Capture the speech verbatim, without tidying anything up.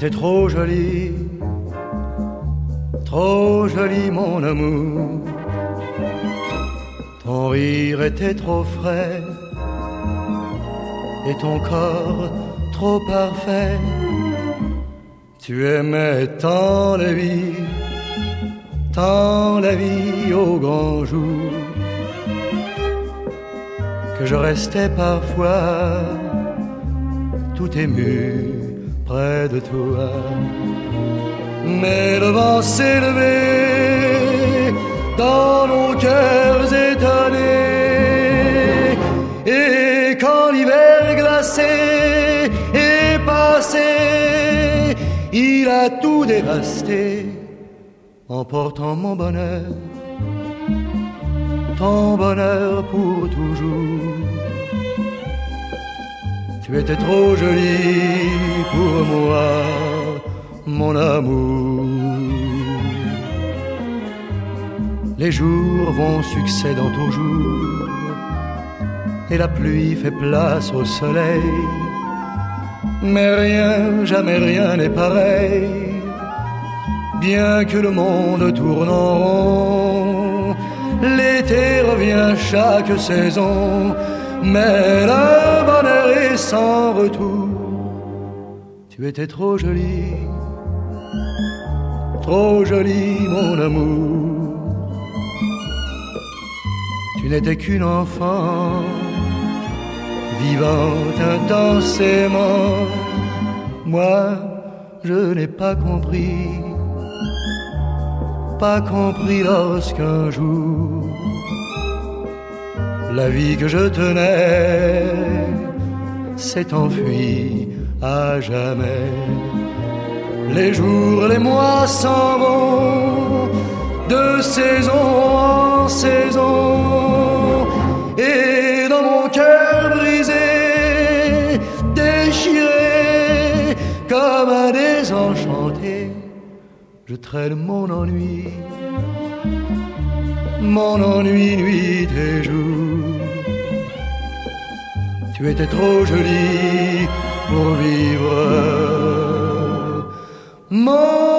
étais trop jolie, trop jolie mon amour. Ton rire était trop frais et ton corps trop parfait. Tu aimais tant la vie, tant la vie au grand jour, que je restais parfois tout ému près de toi. Mais le vent s'est levé dans nos cœurs étonnés, et quand l'hiver glacé est passé, il a tout dévasté, emportant mon bonheur, ton bonheur pour toujours. Tu étais trop jolie pour moi, mon amour. Les jours vont succédant aux jours, et la pluie fait place au soleil. Mais rien, jamais rien n'est pareil, bien que le monde tourne en rond. L'été revient chaque saison, mais le bonheur est sans retour. Tu étais trop jolie, trop jolie mon amour. Tu n'étais qu'une enfant, vivant intensément. Moi, je n'ai pas compris, pas compris lorsqu'un jour la vie que je tenais s'est enfuie à jamais. Les jours, les mois s'en vont de saison en saison, et dans mon cœur brisé, déchiré comme un désenchanté, je traîne mon ennui, mon ennui nuit et jour. Tu étais trop jolie pour vivre, mon